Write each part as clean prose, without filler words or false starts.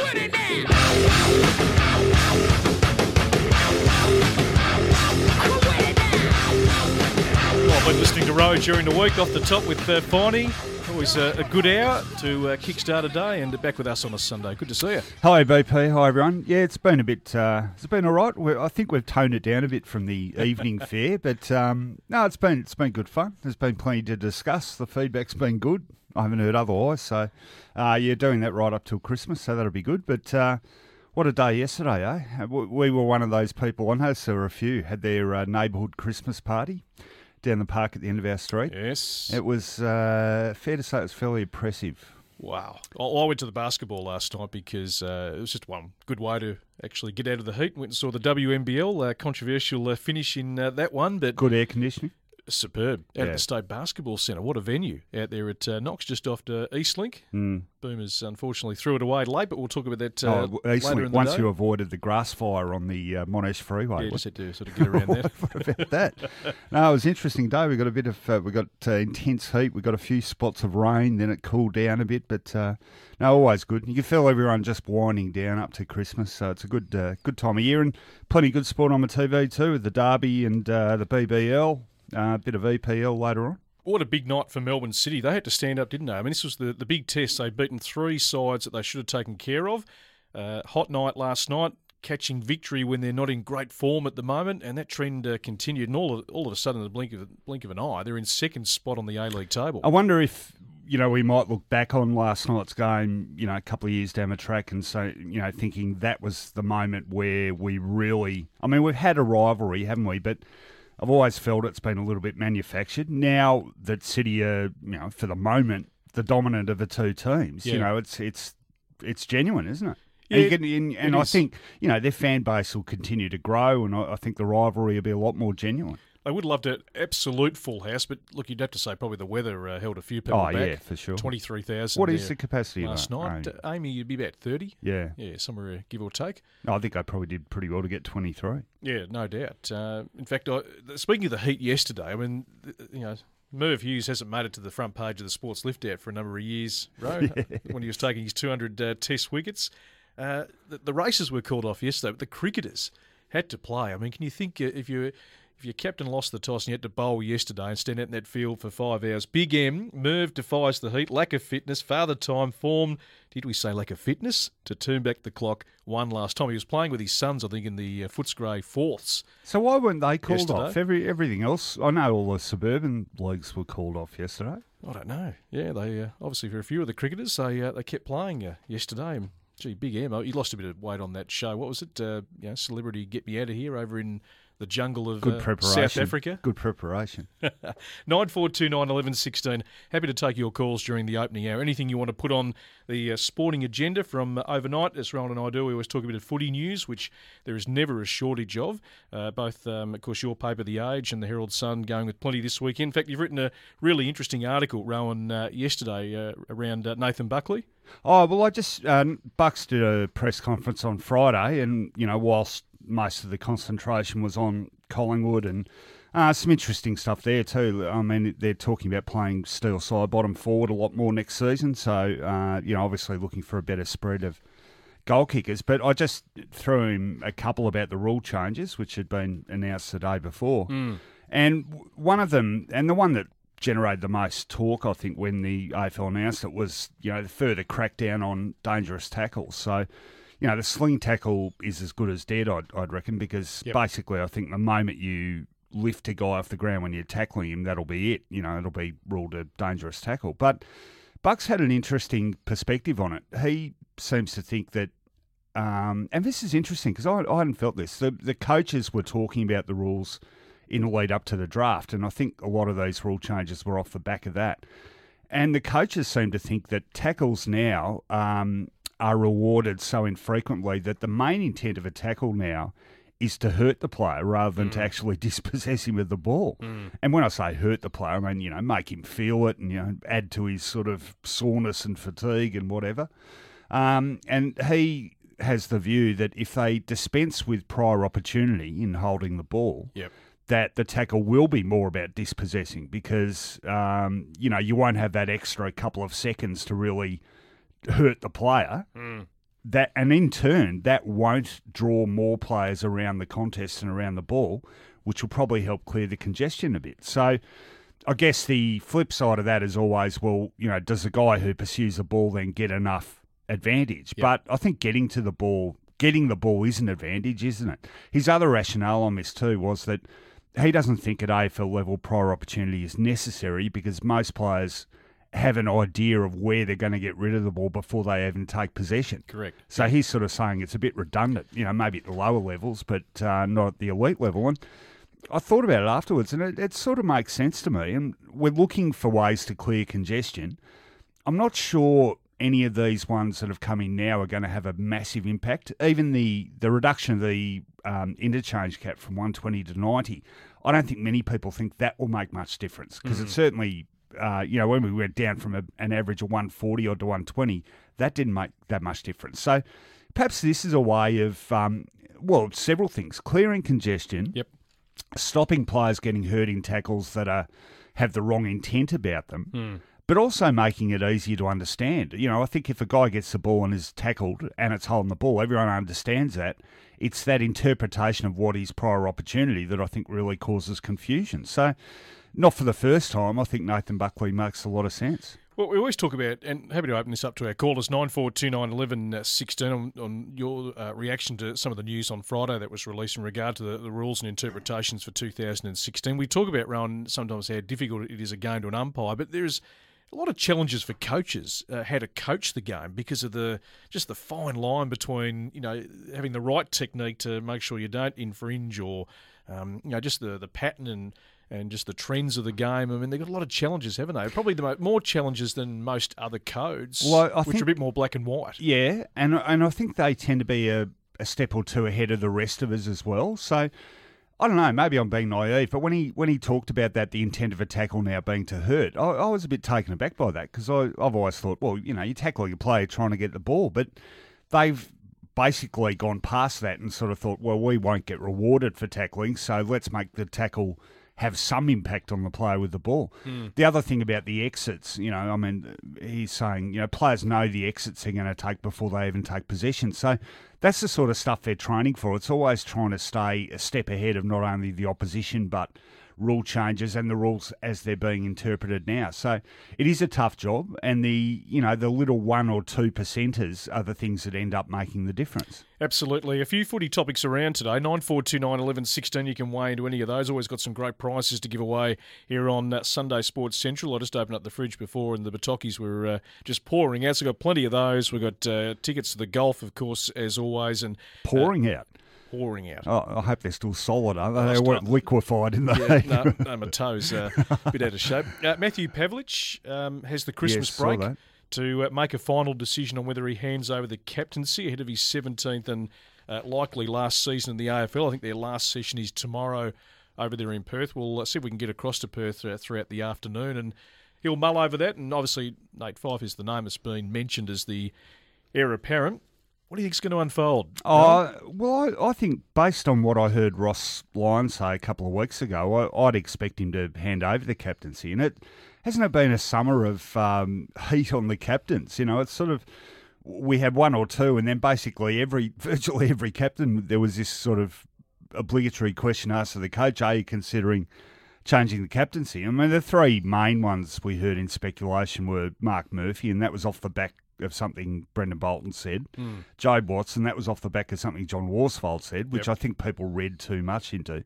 Well, I've been listening to Row during the week off the top with Finey. Always a good hour to kickstart a day, and back with us on a Sunday. Good to see you. Hi BP, hi everyone. Yeah, it's been a bit, it's been all right. I think we've toned it down a bit from the evening fare, but no, it's been good fun. There's been plenty to discuss. The feedback's been good. I haven't heard otherwise, so you're doing that right up till Christmas, so that'll be good. But what a day yesterday, eh? We were one of those people, I noticed there were a few, had their neighbourhood Christmas party down the park at the end of our street. Yes. It was fair to say it was fairly impressive. Wow. I went to the basketball last night because it was just one good way to actually get out of the heat. Went and saw the WNBL, controversial finish in that one. But good air conditioning. Superb. Out at the State Basketball Centre. What a venue out there at Knox, just off to Eastlink. Boomers unfortunately threw it away late, but we'll talk about that later in the once day. You avoided the grass fire on the Monash Freeway. Yeah, just had to sort of get around that. What about that? No, it was an interesting day. We got a bit of intense heat. We got a few spots of rain. Then it cooled down a bit, but no, always good. You can feel everyone just winding down up to Christmas, so it's a good time of year, and plenty of good sport on the TV too with the Derby and the BBL. A bit of EPL later on. What a big night for Melbourne City. They had to stand up, didn't they? I mean, this was the big test. They'd beaten three sides that they should have taken care of. Hot night last night, catching victory when they're not in great form at the moment, and that trend continued. And all of a sudden, in the blink of an eye, they're in second spot on the A-League table. I wonder if we might look back on last night's game, a couple of years down the track, and so thinking that was the moment where we really. I mean, we've had a rivalry, haven't we? But I've always felt it's been a little bit manufactured. Now that City are, for the moment, the dominant of the two teams, it's genuine, isn't it? Yeah, and I think, their fan base will continue to grow, and I think the rivalry will be a lot more genuine. They would love to absolute full house, but look, you'd have to say probably the weather held a few people back. Oh, yeah, for sure. 23,000. What is the capacity last night? Amy, you'd be about 30. Yeah. Yeah, somewhere give or take. I think I probably did pretty well to get 23. Yeah, no doubt. In fact, speaking of the heat yesterday, I mean, Merv Hughes hasn't made it to the front page of the Sports Lift Out for a number of years, right? Yeah. When he was taking his 200 test wickets. The races were called off yesterday, but the cricketers had to play. I mean, can you think if your captain lost the toss and you had to bowl yesterday and stand out in that field for 5 hours? Big M, Merv defies the heat, lack of fitness, father time, form. Did we say lack of fitness? To turn back the clock one last time. He was playing with his sons, I think, in the Footscray fourths. So why weren't they called yesterday off? Everything else, I know all the suburban leagues were called off yesterday. I don't know. Yeah, they obviously for a few of the cricketers, they kept playing yesterday. And, gee, Big M, he lost a bit of weight on that show. What was it? Celebrity Get Me Out of Here over in the jungle of South Africa. Good preparation. 9429 11 16. Happy to take your calls during the opening hour. Anything you want to put on the sporting agenda from overnight, as Rowan and I do, we always talk a bit of footy news, which there is never a shortage of. Both, of course, your paper, The Age, and the Herald Sun going with plenty this weekend. In fact, you've written a really interesting article, Rowan, yesterday around Nathan Buckley. Oh, well, I just, Bucks did a press conference on Friday, and, whilst most of the concentration was on Collingwood and some interesting stuff there too. I mean, they're talking about playing steel side bottom forward a lot more next season. So, obviously looking for a better spread of goal kickers. But I just threw him a couple about the rule changes, which had been announced the day before. And one of them, and the one that generated the most talk, I think, when the AFL announced it was, the further crackdown on dangerous tackles. So, the sling tackle is as good as dead, I'd reckon, because basically I think the moment you lift a guy off the ground when you're tackling him, that'll be it. It'll be ruled a dangerous tackle. But Bucks had an interesting perspective on it. He seems to think that, and this is interesting because I hadn't felt this, the coaches were talking about the rules in the lead up to the draft, and I think a lot of these rule changes were off the back of that. And the coaches seem to think that tackles now are rewarded so infrequently that the main intent of a tackle now is to hurt the player rather than to actually dispossess him of the ball. And when I say hurt the player, I mean, make him feel it and, add to his sort of soreness and fatigue and whatever. And he has the view that if they dispense with prior opportunity in holding the ball, that the tackle will be more about dispossessing because, you won't have that extra couple of seconds to really hurt the player. and in turn, that won't draw more players around the contest and around the ball, which will probably help clear the congestion a bit. So I guess the flip side of that is always, well, does the guy who pursues the ball then get enough advantage? Yep. But I think getting the ball is an advantage, isn't it? His other rationale on this too was that he doesn't think at AFL level prior opportunity is necessary because most players have an idea of where they're going to get rid of the ball before they even take possession. Correct. So he's sort of saying it's a bit redundant, maybe at the lower levels, but not at the elite level. And I thought about it afterwards, and it sort of makes sense to me. And we're looking for ways to clear congestion. I'm not sure any of these ones that have come in now are going to have a massive impact. Even the reduction of the interchange cap from 120 to 90, I don't think many people think that will make much difference because it certainly... when we went down from an average of 140 odd to 120, that didn't make that much difference. So perhaps this is a way of, several things. Clearing congestion, Yep. stopping players getting hurt in tackles that have the wrong intent about them, but also making it easier to understand. I think if a guy gets the ball and is tackled and it's holding the ball, everyone understands that. It's that interpretation of what is prior opportunity that I think really causes confusion. So... not for the first time. I think Nathan Buckley makes a lot of sense. Well, we always talk about, and happy to open this up to our callers, 94291116, on your reaction to some of the news on Friday that was released in regard to the rules and interpretations for 2016. We talk about, Rowan, sometimes how difficult it is a game to an umpire, but there's a lot of challenges for coaches how to coach the game because of the fine line between having the right technique to make sure you don't infringe or just the pattern and just the trends of the game. I mean, they've got a lot of challenges, haven't they? Probably more challenges than most other codes, which are a bit more black and white. Yeah, and I think they tend to be a step or two ahead of the rest of us as well. So, I don't know, maybe I'm being naive, but when he talked about that, the intent of a tackle now being to hurt, I was a bit taken aback by that because I've always thought, well, you tackle your player trying to get the ball, but they've basically gone past that and sort of thought, well, we won't get rewarded for tackling, so let's make the tackle have some impact on the player with the ball. The other thing about the exits, he's saying, players know the exits they're going to take before they even take possession. So that's the sort of stuff they're training for. It's always trying to stay a step ahead of not only the opposition, but rule changes and the rules as they're being interpreted now. So it is a tough job, and the little 1 or 2% are the things that end up making the difference. Absolutely. A few footy topics around today. 94291116. You can weigh into any of those. Always got some great prizes to give away here on Sunday Sports Central. I just opened up the fridge before and the Batokis were just pouring out. So we've got plenty of those. We've got tickets to the golf, of course, as always. And pouring out. Pouring out. Oh, I hope they're still solid, aren't they? They weren't liquefied in the... Yeah, no, my toes a bit out of shape. Matthew Pavlich has the Christmas break to make a final decision on whether he hands over the captaincy ahead of his 17th and likely last season in the AFL. I think their last session is tomorrow over there in Perth. We'll see if we can get across to Perth throughout the afternoon, and he'll mull over that. And obviously, Nate Fyfe is the name that's been mentioned as the heir apparent. What do you think is going to unfold? Well, I think based on what I heard Ross Lyon say a couple of weeks ago, I'd expect him to hand over the captaincy. And hasn't it been a summer of heat on the captains? It's sort of, we had one or two, and then basically virtually every captain, there was this sort of obligatory question asked of the coach, are you considering changing the captaincy? I mean, the three main ones we heard in speculation were Mark Murphy, and that was off the back of something Brendan Bolton said. Jobe Watson, that was off the back of something John Worsfold said, which I think people read too much into.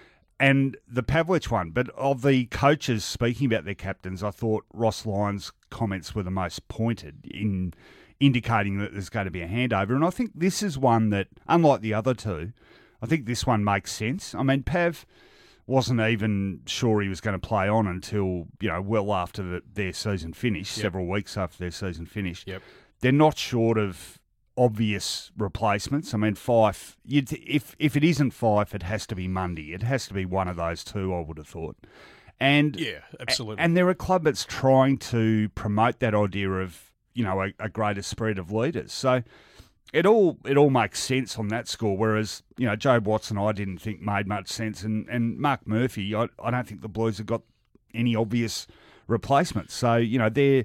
And the Pavlich one. But of the coaches speaking about their captains, I thought Ross Lyon's comments were the most pointed in indicating that there's going to be a handover. And I think this is one that, unlike the other two, I think this one makes sense. I mean, Pav wasn't even sure he was going to play on until, well after their season finished, several weeks after their season finished. They're not short of obvious replacements. I mean, Fyfe, if it isn't Fyfe, it has to be Mundy. It has to be one of those two, I would have thought. And yeah, absolutely. And they're a club that's trying to promote that idea of, a greater spread of leaders. So it all makes sense on that score, whereas, Jobe Watson I didn't think made much sense, and Mark Murphy, I don't think the Blues have got any obvious replacements. So,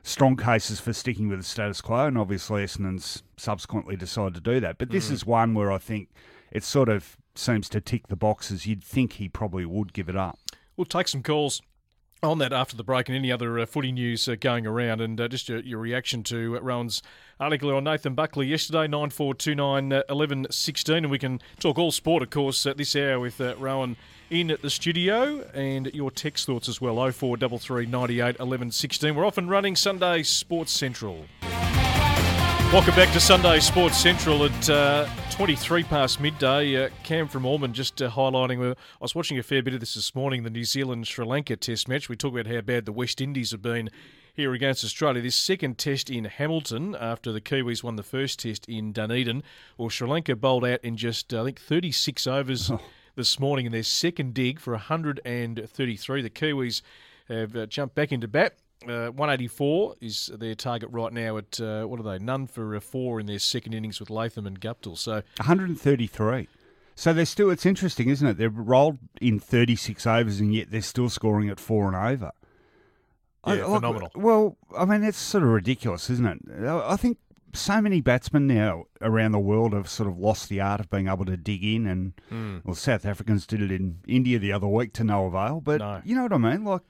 strong cases for sticking with the status quo, and obviously Essendon's subsequently decided to do that. But this is one where I think it sort of seems to tick the boxes. You'd think he probably would give it up. We'll take some calls on that after the break and any other footy news going around, and just your reaction to Rowan's article on Nathan Buckley yesterday, 9429 1116, and we can talk all sport, of course, this hour with Rowan in the studio, and your text thoughts as well, 0433 98 1116. We're off and running Sunday Sports Central. Welcome back to Sunday Sports Central at 23 past midday. Cam from Ormond just highlighting, I was watching a fair bit of this morning, the New Zealand-Sri Lanka test match. We talk about how bad the West Indies have been here against Australia. This second test in Hamilton after the Kiwis won the first test in Dunedin. Well, Sri Lanka bowled out in just, 36 overs this morning in their second dig for 133. The Kiwis have jumped back into bat. 184 is their target right now at, what are they, none for 4 in their second innings with Latham and Guptill. So 133. So they're still, it's interesting, isn't it? They've rolled in 36 overs and yet they're still scoring at 4 and over. Yeah, phenomenal. Well, I mean, it's sort of ridiculous, isn't it? I think so many batsmen now around the world have sort of lost the art of being able to dig in, and well, South Africans did it in India the other week to no avail. But you know what I mean? Like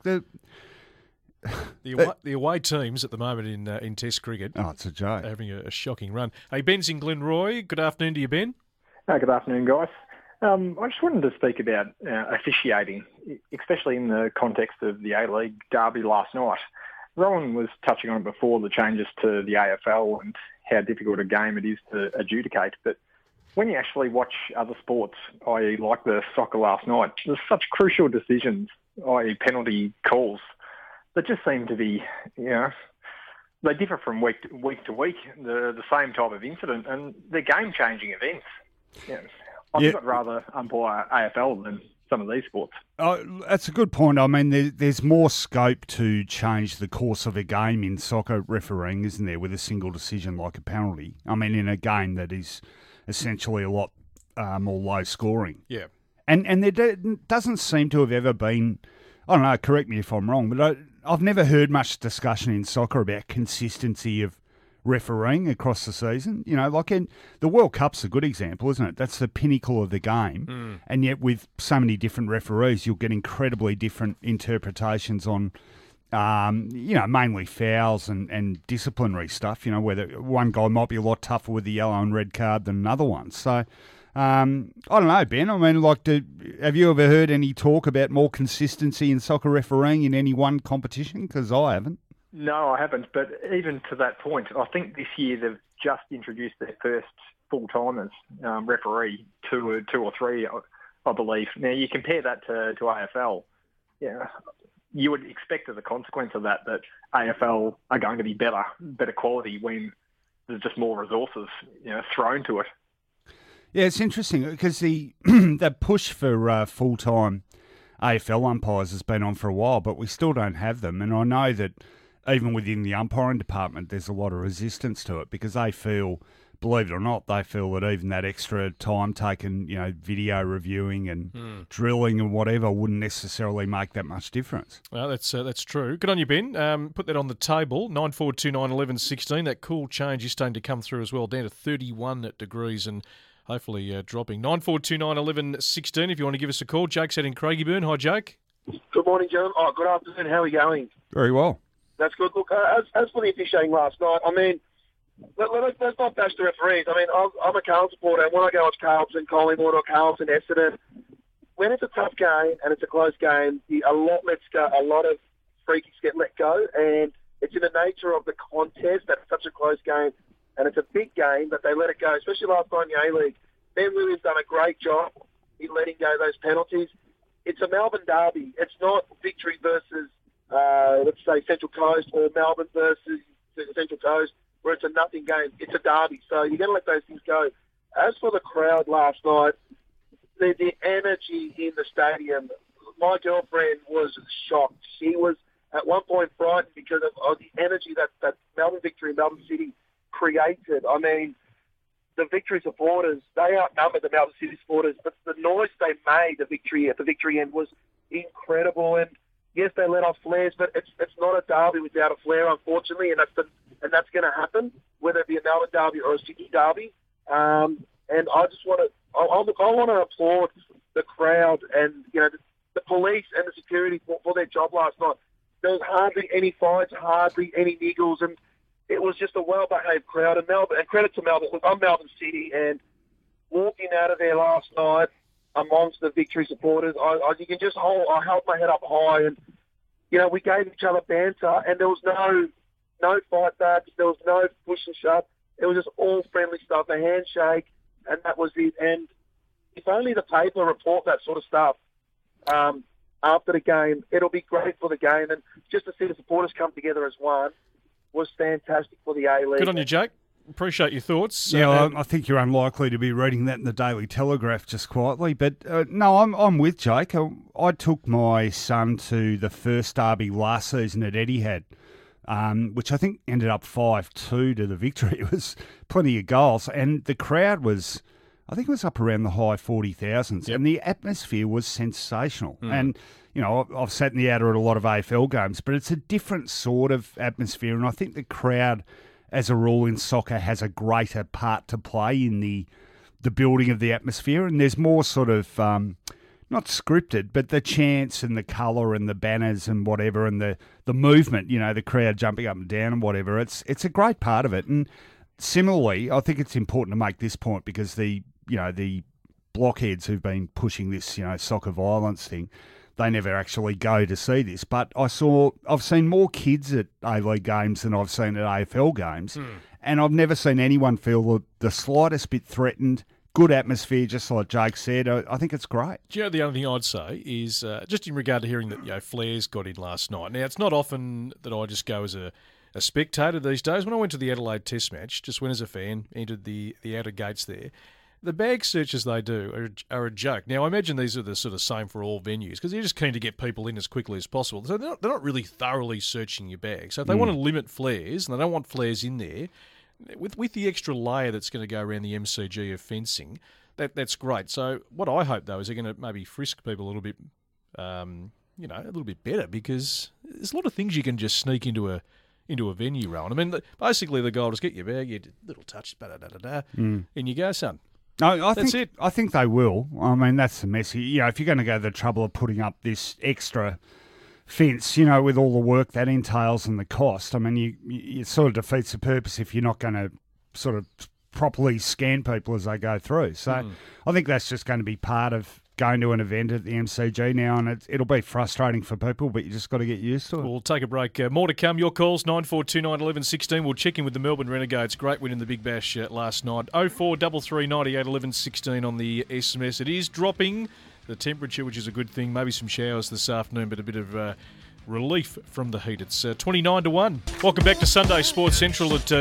the away teams at the moment in Test cricket. Oh, it's a joke. Are having a shocking run. Hey, Ben's in Glenroy. Good afternoon to you, Ben. Good afternoon, guys. I just wanted to speak about officiating, especially in the context of the A-League derby last night. Rowan was touching on it before, the changes to the AFL and how difficult a game it is to adjudicate. But when you actually watch other sports, i.e. like the soccer last night, there's such crucial decisions, i.e. penalty calls, that just seem to be, they differ from week to week, the same type of incident, and they're game-changing events. I think I'd rather umpire AFL than some of these sports. That's a good point. I mean, there's more scope to change the course of a game in soccer refereeing, isn't there, with a single decision like a penalty? I mean, in a game that is essentially a lot more low scoring. Yeah. And there doesn't seem to have ever been, I don't know, correct me if I'm wrong, but I've never heard much discussion in soccer about consistency of refereeing across the season. Like the World Cup's a good example, isn't it? That's the pinnacle of the game. And yet with so many different referees, you'll get incredibly different interpretations on, mainly fouls and disciplinary stuff, whether one guy might be a lot tougher with the yellow and red card than another one. So, I don't know, Ben. I mean, have you ever heard any talk about more consistency in soccer refereeing in any one competition? Because I haven't. No, I haven't. But even to that point, I think this year they've just introduced their first full-timers referee, two or three, I believe. Now, you compare that to AFL. Yeah, you would expect as a consequence of that AFL are going to be better quality when there's just more resources thrown to it. Yeah, it's interesting because the push for full-time AFL umpires has been on for a while, but we still don't have them. And I know that even within the umpiring department, there's a lot of resistance to it because they feel, believe it or not, that even that extra time taken, video reviewing and drilling and whatever wouldn't necessarily make that much difference. Well, that's true. Good on you, Ben. Put that on the table. 9429 1116. That cool change is starting to come through as well, down to 31 degrees and hopefully dropping. 9429 1116 if you want to give us a call. Jake's out in Craigieburn. Hi, Jake. Good morning, gentlemen. Good afternoon. How are we going? Very well. That's good. Look, as for the officiating last night, I mean, let's not bash the referees. I mean, I'm a Carlton supporter, and when I go watch Carlton, Collingwood or Carlton, Essendon, when it's a tough game and it's a close game, a lot of free kicks get let go, and it's in the nature of the contest that it's such a close game, and it's a big game that they let it go, especially last night in the A-League. Ben Williams done a great job in letting go those penalties. It's a Melbourne derby. It's not Victory versus let's say Central Coast or Melbourne versus Central Coast, where it's a nothing game. It's a derby, so you're going to let those things go. As for the crowd last night, the energy in the stadium, my girlfriend was shocked. She was at one point frightened because of the energy that Melbourne Victory and Melbourne City created. I mean, the Victory supporters, they outnumbered the Melbourne City supporters, but the noise they made at the Victory end was incredible. And Yes, they let off flares, but it's not a derby without a flare, unfortunately, and that's going to happen, whether it be a Melbourne derby or a Sydney derby. And I just want to I want to applaud the crowd and the police and the security for their job last night. There was hardly any fights, hardly any niggles, and it was just a well-behaved crowd. And Melbourne, and credit to Melbourne, I'm Melbourne City, and walking out of there last night amongst the Victory supporters, you can just I held my head up high, and we gave each other banter, and there was no fight backs, there was no push and shove. It was just all friendly stuff, a handshake, and that was it. And if only the paper report that sort of stuff after the game, it'll be great for the game. And just to see the supporters come together as one was fantastic for the A-League. Good on you, Jake. Appreciate your thoughts. Yeah, I think you're unlikely to be reading that in the Daily Telegraph just quietly. But no, I'm with Jake. I took my son to the first derby last season at Etihad, which I think ended up 5-2 to the Victory. It was plenty of goals. And the crowd was, I think it was up around the high 40,000s. Yep. And the atmosphere was sensational. And, I've sat in the outer at a lot of AFL games, but it's a different sort of atmosphere. And I think the crowd, as a rule in soccer, has a greater part to play in the building of the atmosphere. And there's more sort of, not scripted, but the chants and the colour and the banners and whatever and the movement, the crowd jumping up and down and whatever. It's a great part of it. And similarly, I think it's important to make this point because the blockheads who've been pushing this, soccer violence thing, they never actually go to see this. But I've seen more kids at A-League games than I've seen at AFL games. And I've never seen anyone feel the slightest bit threatened. Good atmosphere, just like Jake said. I think it's great. Do you know the only thing I'd say is just in regard to hearing that flares got in last night. Now, it's not often that I just go as a spectator these days. When I went to the Adelaide Test match, just went as a fan, entered the outer gates there, the bag searches they do are a joke. Now, I imagine these are the sort of same for all venues because they're just keen to get people in as quickly as possible. So they're not really thoroughly searching your bag. So if they want to limit flares and they don't want flares in there, with the extra layer that's going to go around the MCG of fencing, that's great. So what I hope, though, is they're going to maybe frisk people a little bit, a little bit better because there's a lot of things you can just sneak into a venue, Rowan. I mean, basically the goal is get your bag, you little touch, and you go, son. No, I think they will. I mean, that's the message. If you're going to go to the trouble of putting up this extra fence, with all the work that entails and the cost, I mean, it sort of defeats the purpose if you're not going to sort of properly scan people as they go through. So I think that's just going to be part of going to an event at the MCG now, and it'll be frustrating for people, but you just got to get used to it. We'll take a break. More to come. Your calls, 9429 11 16. We'll check in with the Melbourne Renegades. Great win in the Big Bash last night. 0433 98 11 16 on the SMS. It is dropping the temperature, which is a good thing. Maybe some showers this afternoon, but a bit of relief from the heat. It's 29-1. Welcome back to Sunday Sports Central at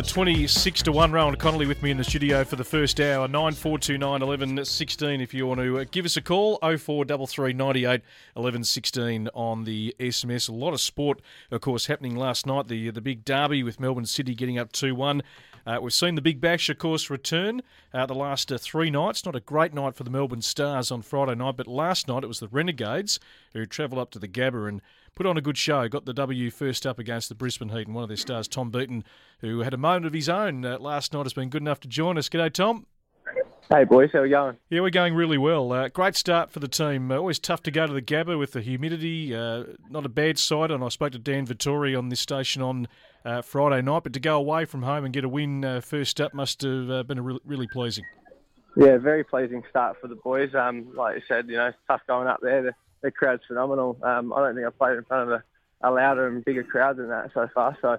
26-1. Rowan Connolly with me in the studio for the first hour. 9429 11 16 if you want to give us a call. 0433 98 11 16 on the SMS. A lot of sport, of course, happening last night. The big derby with Melbourne City getting up 2-1. We've seen the Big Bash, of course, return the last 3 nights. Not a great night for the Melbourne Stars on Friday night, but last night it was the Renegades who travelled up to the Gabba and put on a good show. Got the W first up against the Brisbane Heat, and one of their stars, Tom Beaton, who had a moment of his own last night, has been good enough to join us. G'day, Tom. Hey, boys. How are we going? Yeah, we're going really well. Great start for the team. Always tough to go to the Gabba with the humidity. Not a bad side, and I spoke to Dan Vittori on this station on Friday night, but to go away from home and get a win first up must have been really pleasing. Yeah, very pleasing start for the boys. Like you said, tough going up there. The crowd's phenomenal. I don't think I've played in front of a louder and bigger crowd than that so far. So,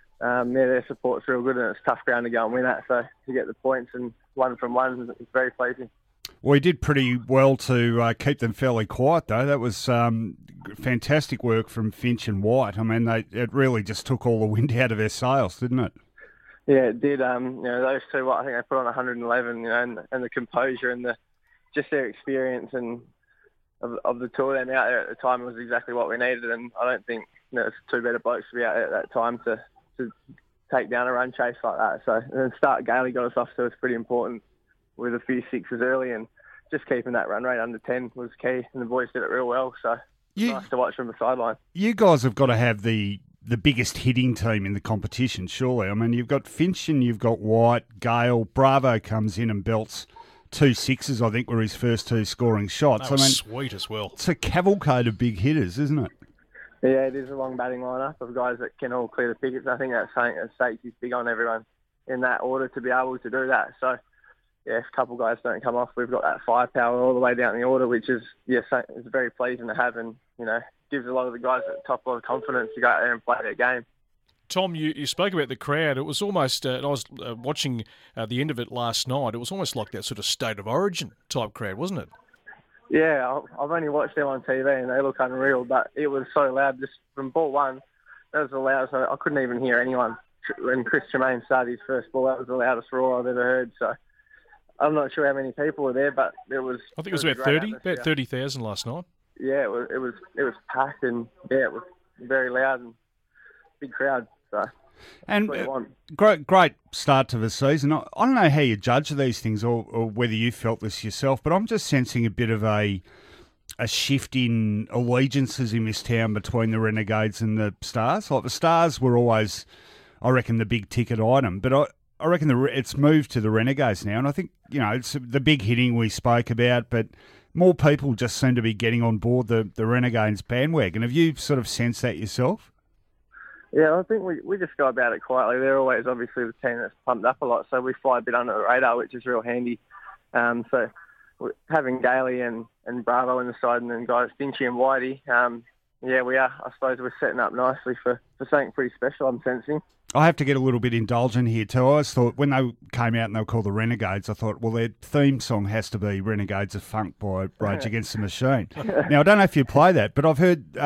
their support's real good, and it's a tough ground to go and win at. So to get the points and 1 from 1 is very pleasing. Well, he did pretty well to keep them fairly quiet, though. That was fantastic work from Finch and White. I mean, it really just took all the wind out of their sails, didn't it? Yeah, it did. Those two, I think they put on 111, and the composure and just their experience and of the two of them out there at the time was exactly what we needed. And I don't think it's 2 better blokes to be out there at that time to take down a run chase like that. So and the start Gailey got us off to was pretty important with a few sixes early, and just keeping that run rate under 10 was key, and the boys did it real well. So nice to watch from the sideline. You guys have got to have the biggest hitting team in the competition, surely. I mean, you've got Finch and you've got White, Gale. Bravo comes in and belts 2 sixes, I think, were his first 2 scoring shots. That was sweet as well. It's a cavalcade of big hitters, isn't it? Yeah, it is a long batting lineup of guys that can all clear the pickets. I think that's something that Stacey's big on everyone in that order to be able to do that. So, yeah, if a couple guys don't come off, we've got that firepower all the way down the order, which is, yes, it's very pleasing to have, and, you know, gives a lot of the guys at the top a lot of confidence to go out there and play their game. Tom, you spoke about the crowd. It was almost, I was watching the end of it last night, it was almost like that sort of State of Origin type crowd, wasn't it? Yeah, I've only watched them on TV and they look unreal, but it was so loud. Just from ball one, that was the loudest. I couldn't even hear anyone. When Chris Tremaine started his first ball, that was the loudest roar I've ever heard. So I'm not sure how many people were there, but it was. I think it was about 30,000 last night. Yeah, it was packed, and yeah, it was very loud and big crowd. So. And great start to the season. I don't know how you judge these things or whether you felt this yourself, but I'm just sensing a bit of a shift in allegiances in this town between the Renegades and the Stars. Like the Stars were always, I reckon, the big ticket item, but I reckon it's moved to the Renegades now, and I think, you know, it's the big hitting we spoke about, but more people just seem to be getting on board the Renegades bandwagon. Have you sort of sensed that yourself? Yeah, I think we just go about it quietly. They're always obviously the team that's pumped up a lot, so we fly a bit under the radar, which is real handy. So having Daly and Bravo in the side, and then guys Finchy and Whitey, yeah, we are. I suppose we're setting up nicely for something pretty special, I'm sensing. I have to get a little bit indulgent here too. I always thought when they came out and they were called the Renegades, I thought, well, their theme song has to be Renegades of Funk by Rage Against the Machine. Now, I don't know if you play that, but I've heard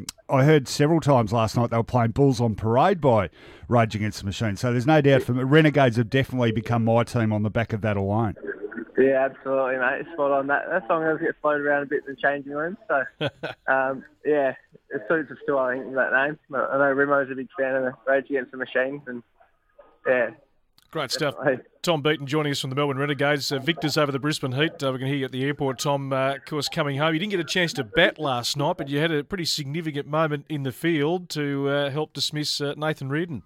I heard several times last night they were playing Bulls on Parade by Rage Against the Machine. So there's no doubt for me, Renegades have definitely become my team on the back of that alone. Yeah, absolutely, mate. Spot on. That song does get floated around a bit in the changing rooms. So, yeah, it suits us still, I think, that name. I know Rimo's a big fan of the Rage Against the Machines, and yeah. Great stuff. Tom Beaton joining us from the Melbourne Renegades. Victor's over the Brisbane Heat. We can hear you at the airport, Tom, of course, coming home. You didn't get a chance to bat last night, but you had a pretty significant moment in the field to help dismiss Nathan Reardon.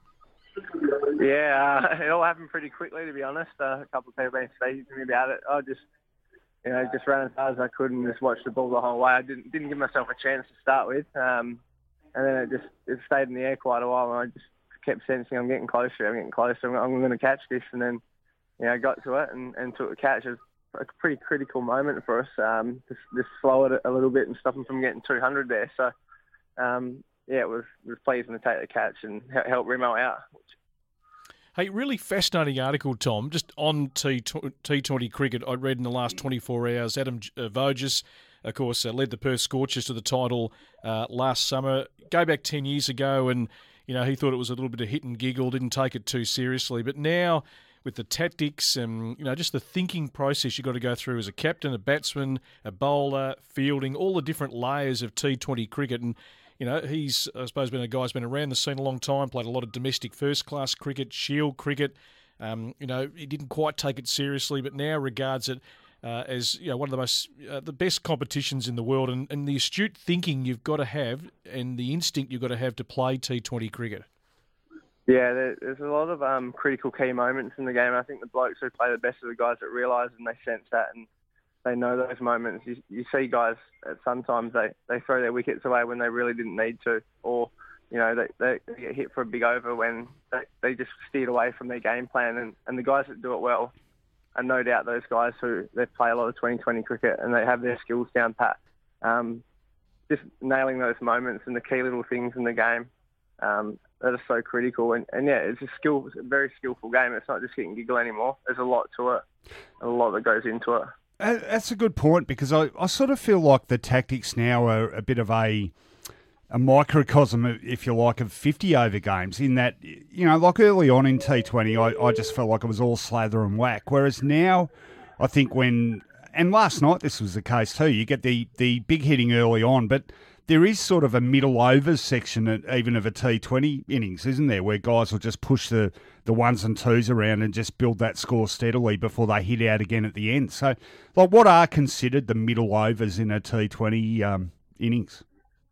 Yeah, it all happened pretty quickly, to be honest. A couple of people have been speaking to me about it. I just, just ran as hard as I could and just watched the ball the whole way. I didn't give myself a chance to start with, and then it stayed in the air quite a while, and I just kept sensing I'm getting closer, I'm going to catch this, and then, I got to it and took the catch. It was a pretty critical moment for us, just slow it a little bit and stop him from getting 200 there. So, yeah, it was pleasing to take the catch and help Remo out. Hey, really fascinating article, Tom, just on T20 cricket. I read in the last 24 hours, Adam Voges, of course, led the Perth Scorchers to the title last summer. Go back 10 years ago and, he thought it was a little bit of hit and giggle, didn't take it too seriously. But now, with the tactics and, just the thinking process you've got to go through as a captain, a batsman, a bowler, fielding, all the different layers of T20 cricket. And, he's, I suppose, been a guy who's been around the scene a long time, played a lot of domestic first-class cricket, Shield cricket. He didn't quite take it seriously, but now regards it as one of the most the best competitions in the world. And the astute thinking you've got to have and the instinct you've got to have to play T20 cricket. Yeah, there's a lot of critical key moments in the game. I think the blokes who play the best are the guys that realise and they sense that and they know those moments. You see guys sometimes they throw their wickets away when they really didn't need to, or they get hit for a big over when they just steered away from their game plan. And the guys that do it well are no doubt those guys who they play a lot of 2020 cricket and they have their skills down pat. Just nailing those moments and the key little things in the game that are so critical. And yeah, it's a very skillful game. It's not just hit and giggle anymore. There's a lot to it, a lot that goes into it. That's a good point because I sort of feel like the tactics now are a bit of a microcosm, if you like, of 50-over games in that, like early on in T20, I just felt like it was all slather and whack. Whereas now, I think and last night this was the case too, you get the big hitting early on, but there is sort of a middle overs section even of a T20 innings, isn't there, where guys will just push the ones and twos around and just build that score steadily before they hit out again at the end. So, like, what are considered the middle overs in a T20 innings?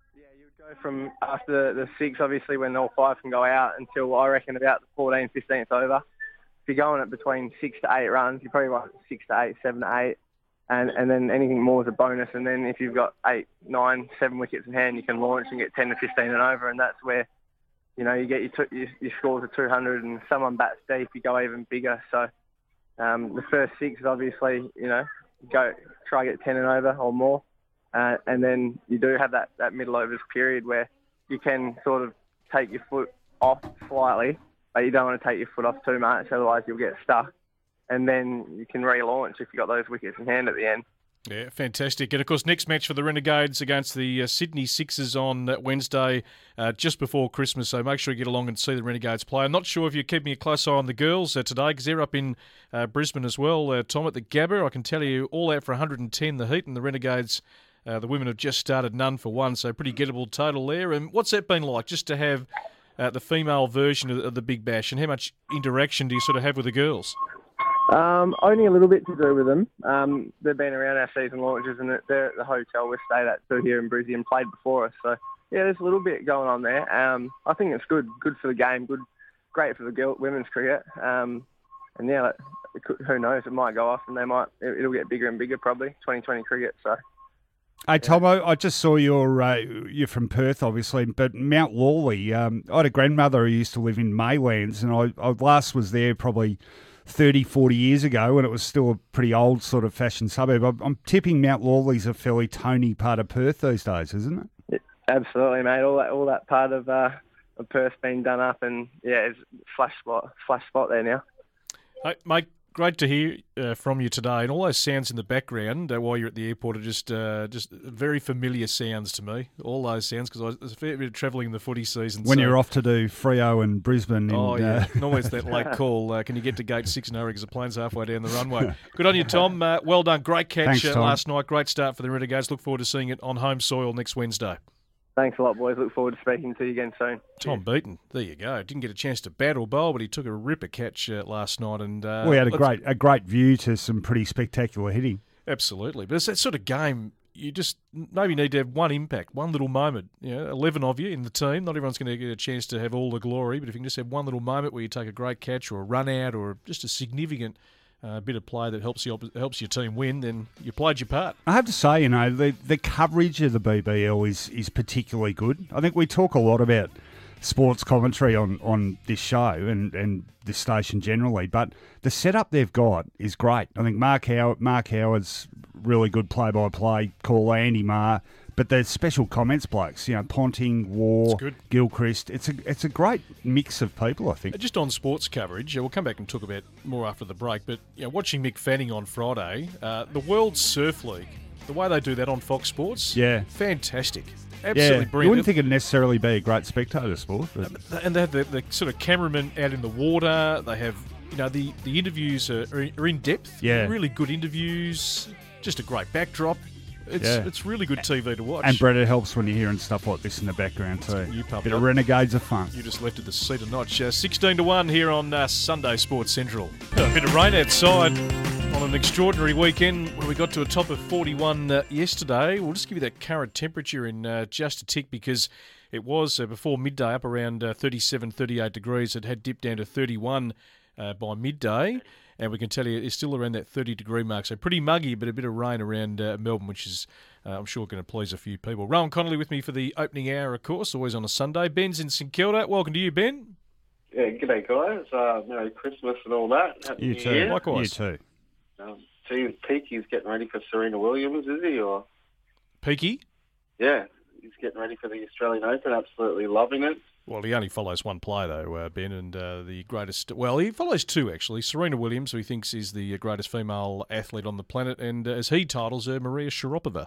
from after the 6, obviously, when all 5 can go out, until I reckon about the 14th, 15th over. If you're going at between 6 to 8 runs, you probably want 6 to 8, 7 to 8, and then anything more is a bonus. And then if you've got 8, 9, 7 wickets in hand, you can launch and get 10 to 15 and over, and that's where, you get your scores of 200, and someone bats deep, you go even bigger. So the first 6 is obviously, go try to get 10 and over or more. And then you do have that middle overs period where you can sort of take your foot off slightly, but you don't want to take your foot off too much, otherwise you'll get stuck. And then you can relaunch if you've got those wickets in hand at the end. Yeah, fantastic. And, of course, next match for the Renegades against the Sydney Sixers on Wednesday, just before Christmas. So make sure you get along and see the Renegades play. I'm not sure if you're keeping a close eye on the girls today, because they're up in Brisbane as well. Tom, at the Gabba, I can tell you, all out for 110 the Heat, and the Renegades, the women have just started none for one, so pretty gettable total there. And what's that been like, just to have the female version of the Big Bash, and how much interaction do you sort of have with the girls? Only a little bit to do with them. They've been around our season launches, and they're at the hotel we stayed at here in Brisbane and played before us. So, yeah, there's a little bit going on there. I think it's good for the game, great for the women's cricket. And, yeah, who knows, it might go off, and it'll get bigger and bigger probably, 2020 cricket, so... Hey, Tomo, I just saw you're from Perth, obviously, but Mount Lawley. I had a grandmother who used to live in Maylands, and I last was there probably 30, 40 years ago, when it was still a pretty old sort of fashioned suburb. I'm tipping Mount Lawley's a fairly Tony part of Perth these days, isn't it? Absolutely, mate. All that part of Perth being done up, and yeah, it's flash spot there now. Hey, mate, great to hear from you today, and all those sounds in the background while you're at the airport are just very familiar sounds to me. All those sounds, because there's a fair bit of travelling in the footy season. When you're off to do Freo and Brisbane. Yeah. Normally it's that late call. Can you get to gate 6 and hurry, because the plane's halfway down the runway. Good on you, Tom. Well done. Great catch. Thanks, Tom. Last night. Great start for the Renegades. Look forward to seeing it on home soil next Wednesday. Thanks a lot, boys. Look forward to speaking to you again soon. Tom Beaton, there you go. Didn't get a chance to bat or bowl, but he took a ripper catch last night. And we had a great view to some pretty spectacular hitting. Absolutely. But it's that sort of game, you just maybe need to have one impact, one little moment. 11 of you in the team. Not everyone's going to get a chance to have all the glory, but if you can just have one little moment where you take a great catch or a run out or just a significant bit of play that helps your team win, then you played your part. I have to say, the coverage of the BBL is particularly good. I think we talk a lot about sports commentary on this show and this station generally, but the setup they've got is great. I think Mark Howard's really good play-by-play call, Andy Marr, but there's special comments blokes, Ponting, War, Gilchrist. It's a great mix of people, I think. Just on sports coverage, we'll come back and talk about more after the break, but watching Mick Fanning on Friday, the World Surf League, the way they do that on Fox Sports, fantastic. Absolutely brilliant. You wouldn't think it'd necessarily be a great spectator sport. But... And they have the sort of cameramen out in the water. They have, the interviews are in depth. Yeah. Really good interviews. Just a great backdrop. It's really good TV to watch. And Brett, it helps when you're hearing stuff like this in the background too. Bit of Renegades of fun. You just lifted the seat a notch. 16-1 here on Sunday Sports Central. A bit of rain outside on an extraordinary weekend when we got to a top of 41 yesterday. We'll just give you that current temperature in just a tick, because it was before midday up around 37, 38 degrees. It had dipped down to 31 by midday. And we can tell you it's still around that 30-degree mark. So pretty muggy, but a bit of rain around Melbourne, which is, I'm sure, going to please a few people. Rowan Connolly with me for the opening hour, of course, always on a Sunday. Ben's in St Kilda. Welcome to you, Ben. Yeah, g'day, guys. Merry Christmas and all that. Happy You New too. Year. Likewise. You too. Geez, Peaky's getting ready for Serena Williams, is he? Or Peaky? Yeah, he's getting ready for the Australian Open. Absolutely loving it. Well, he only follows one player, though, Ben, and the greatest... Well, he follows two, actually. Serena Williams, who he thinks is the greatest female athlete on the planet, and as he titles her, Maria Sharapova.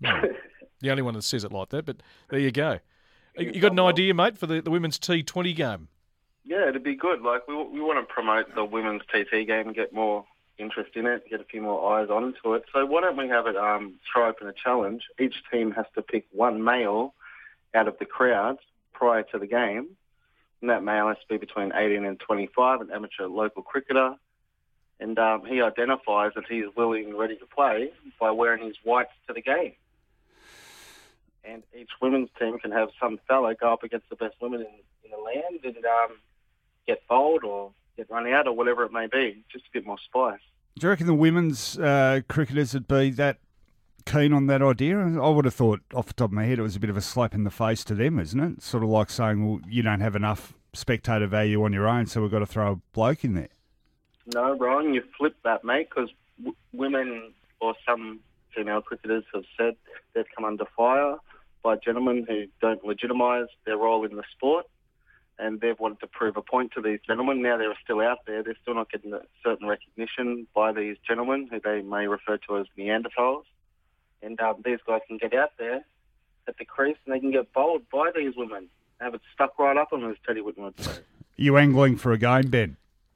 The only one that says it like that, but there you go. You got an idea, mate, for the women's T20 game? Yeah, it'd be good. Like, we want to promote the women's TT game and get more interest in it, get a few more eyes onto it. So why don't we have it throw open a challenge? Each team has to pick one male out of the crowd prior to the game, and that male has to be between 18 and 25, an amateur local cricketer, and he identifies that he is willing and ready to play by wearing his whites to the game. and each women's team can have some fella go up against the best women in the land and get bowled or get run out or whatever it may be. Just a bit more spice. Do you reckon the women's cricketers would be that keen on that idea? I would have thought, off the top of my head, it was a bit of a slap in the face to them, isn't it? Sort of like saying, well, you don't have enough spectator value on your own, so we've got to throw a bloke in there. No, Ryan, you flip that, mate, because women or some female cricketers have said they've come under fire by gentlemen who don't legitimise their role in the sport, and they've wanted to prove a point to these gentlemen. Now they're still out there. They're still not getting a certain recognition by these gentlemen, who they may refer to as Neanderthals. And these guys can get out there at the crease and they can get bowled by these women. Have it stuck right up on them, as Teddy Whitten would say. You angling for a game, Ben?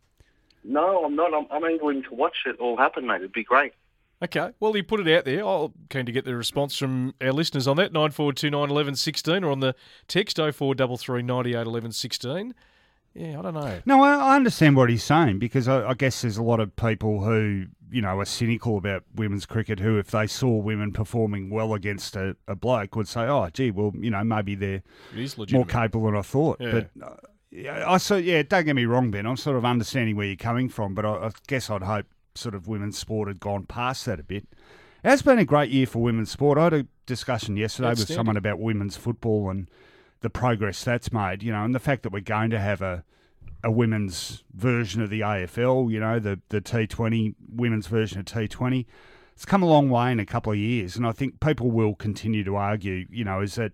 No, I'm not. I'm angling to watch it all happen, mate. It'd be great. Okay, well, you put it out there. I'm keen to get the response from our listeners on that, 9429 11 16, or on the text 0433 98 11 16. Yeah, I don't know. No, I understand what he's saying, because I guess there's a lot of people who, you know, are cynical about women's cricket who, if they saw women performing well against a bloke, would say, oh, gee, well, you know, maybe they're more capable than I thought. Yeah. But don't get me wrong, Ben. I'm sort of understanding where you're coming from, but I guess I'd hope sort of women's sport had gone past that a bit. It has been a great year for women's sport. I had a discussion yesterday with someone about women's football and the progress that's made, you know, and the fact that we're going to have a women's version of the AFL, you know, the T20, women's version of T20. It's come a long way in a couple of years, and I think people will continue to argue, you know, is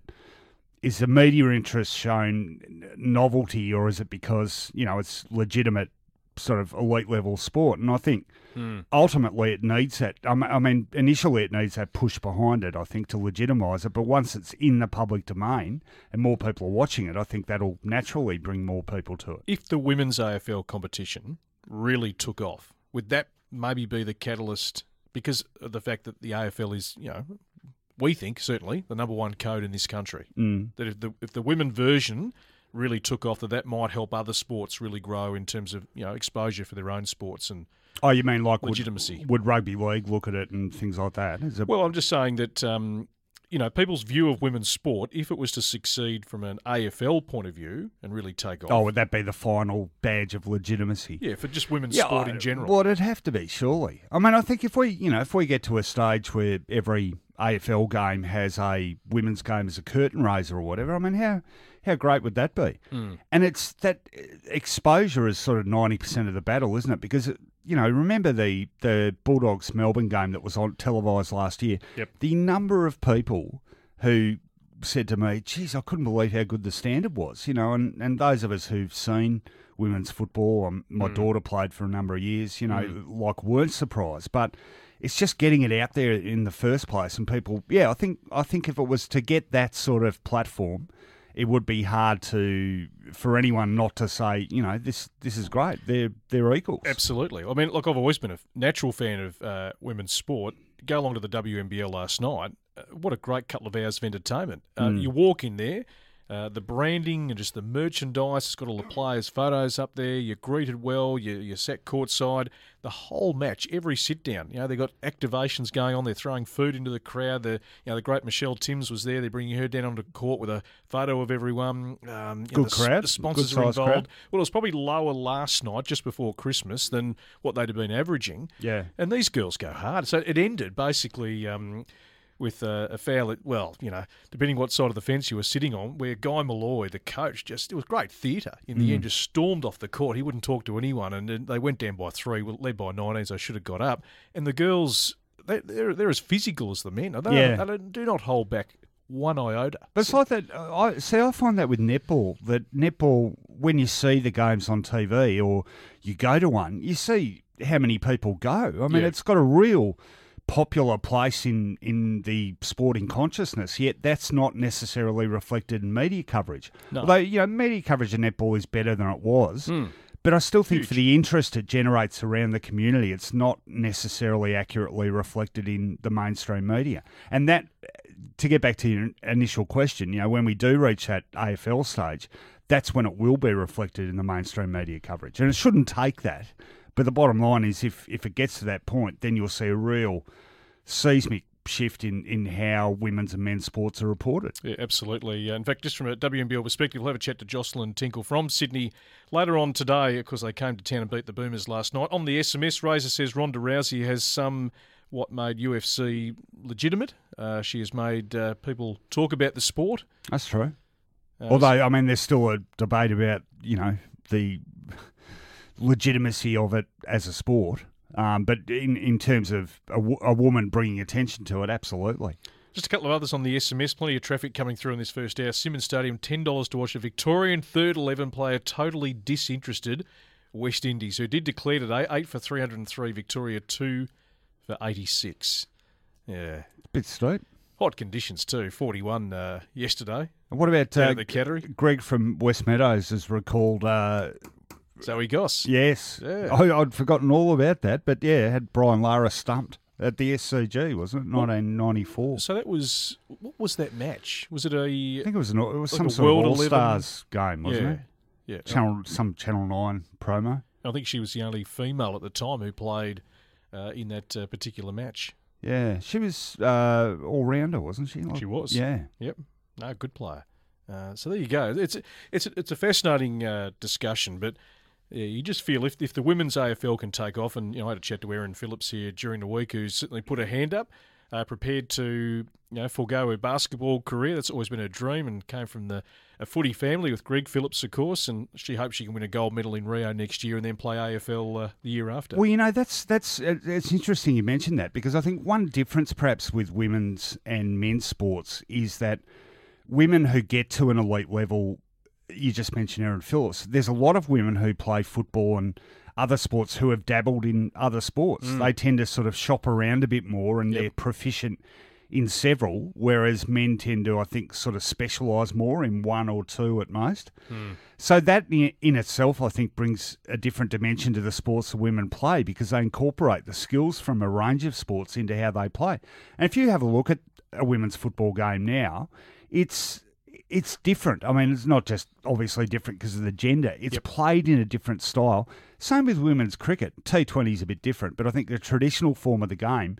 the media interest shown novelty, or is it because, you know, it's legitimate sort of elite level sport? And I think ultimately it needs that. I mean, initially it needs that push behind it, I think, to legitimise it. But once it's in the public domain and more people are watching it, I think that'll naturally bring more people to it. If the women's AFL competition really took off, would that maybe be the catalyst? Because of the fact that the AFL is, you know, we think certainly the number one code in this country. That if the women version really took off, that might help other sports really grow in terms of, you know, exposure for their own sports and you mean like legitimacy. Would rugby league look at it and things like that? Well, I'm just saying that, you know, people's view of women's sport, if it was to succeed from an AFL point of view and really take off. Oh, would that be the final badge of legitimacy? Yeah, for just women's sport in general. Well, it'd have to be, surely. I mean, I think if we get to a stage where every AFL game has a women's game as a curtain raiser or whatever, I mean, how great would that be? And it's that exposure is sort of 90% of the battle, isn't it? Because, you know, remember the Bulldogs Melbourne game that was on televised last year? Yep. The number of people who said to me, geez, I couldn't believe how good the standard was, you know, and those of us who've seen women's football, my daughter played for a number of years, you know, like weren't surprised. But it's just getting it out there in the first place, and people, I think if it was to get that sort of platform, it would be hard for anyone not to say, you know, this is great. They're equals. Absolutely. I mean, look, I've always been a natural fan of women's sport. Go along to the WNBL last night. What a great couple of hours of entertainment. You walk in there, the branding and just the merchandise. It's got all the players' photos up there. You're greeted well. You're sat courtside. The whole match, every sit down. You know, they've got activations going on. They're throwing food into the crowd. The great Michelle Timms was there. They're bringing her down onto court with a photo of everyone. Good crowd. The sponsors are involved. Crowd. Well, it was probably lower last night, just before Christmas, than what they'd have been averaging. Yeah. And these girls go hard. So it ended basically with a foul, well, you know, depending what side of the fence you were sitting on, where Guy Malloy, the coach, it was great theatre. In the end, just stormed off the court. He wouldn't talk to anyone, and they went down by 3, led by 19, so should have got up. And the girls, they're as physical as the men. They do not hold back one iota. But it's like that. I find that with netball, when you see the games on TV or you go to one, you see how many people go. I mean, it's got a real popular place in the sporting consciousness, yet that's not necessarily reflected in media coverage. No. Although, you know, media coverage of netball is better than it was, but I still think for the interest it generates around the community, it's not necessarily accurately reflected in the mainstream media. And that, to get back to your initial question, you know, when we do reach that AFL stage, that's when it will be reflected in the mainstream media coverage. And it shouldn't take that. But the bottom line is if it gets to that point, then you'll see a real seismic shift in how women's and men's sports are reported. Yeah, absolutely. In fact, just from a WNBL perspective, we'll have a chat to Jocelyn Tinkle from Sydney later on today, because they came to town and beat the Boomers last night. On the SMS, Razor says Ronda Rousey has what made UFC legitimate. She has made people talk about the sport. That's true. Although, I mean, there's still a debate about, the legitimacy of it as a sport. But in terms of a woman bringing attention to it, absolutely. Just a couple of others on the SMS. Plenty of traffic coming through in this first hour. Simmons Stadium, $10 to watch a Victorian third 11 player totally disinterested West Indies, who did declare today 8 for 303, Victoria 2 for 86. Yeah. Bit steep. Hot conditions too, 41 yesterday. And what about the Cattery? Greg from West Meadows has recalled... Zoe Goss. Yes. Yeah. I'd forgotten all about that, but yeah, had Brian Lara stumped at the SCG, wasn't it? 1994. So that was... What was that match? Was it a... I think it was like some sort of All-Stars game, wasn't it? Yeah. Some Channel 9 promo. I think she was the only female at the time who played in that particular match. Yeah, she was all-rounder, wasn't she? She was. Yeah. Yep. No, good player. So there you go. It's a fascinating discussion, but you just feel if the women's AFL can take off, and I had a chat to Erin Phillips here during the week, who's certainly put her hand up, prepared to forego her basketball career. That's always been her dream, and came from a footy family with Greg Phillips, of course, and she hopes she can win a gold medal in Rio next year and then play AFL the year after. Well, it's interesting you mentioned that, because I think one difference perhaps with women's and men's sports is that women who get to an elite level, you just mentioned Erin Phillips, there's a lot of women who play football and other sports who have dabbled in other sports. They tend to sort of shop around a bit more, and they're proficient in several, whereas men tend to, I think, sort of specialise more in one or two at most. So that in itself, I think, brings a different dimension to the sports the women play, because they incorporate the skills from a range of sports into how they play. And if you have a look at a women's football game now, it's different. I mean, it's not just obviously different because of the gender. It's played in a different style. Same with women's cricket. T20 is a bit different, but I think the traditional form of the game,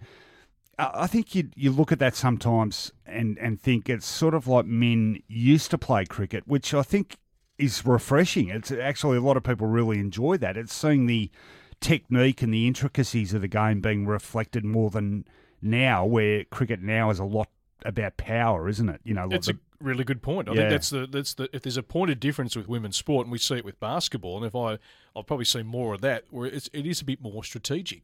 I think you look at that sometimes and think it's sort of like men used to play cricket, which I think is refreshing. It's actually, a lot of people really enjoy that. It's seeing the technique and the intricacies of the game being reflected more than now, where cricket now is a lot about power, isn't it? It's a really good point. I think that's the if there's a point of difference with women's sport, and we see it with basketball, and I'll probably see more of that, where it is a bit more strategic.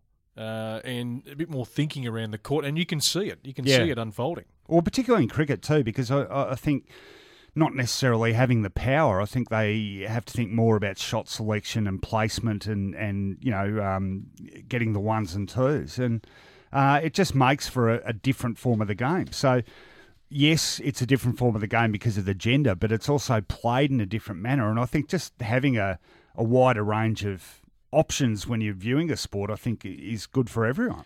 And a bit more thinking around the court, and you can see it. You can see it unfolding. Well, particularly in cricket too, because I think not necessarily having the power. I think they have to think more about shot selection and placement, and getting the ones and twos, and it just makes for a different form of the game. So, yes, it's a different form of the game because of the gender, but it's also played in a different manner. And I think just having a wider range of options when you're viewing a sport, I think, is good for everyone.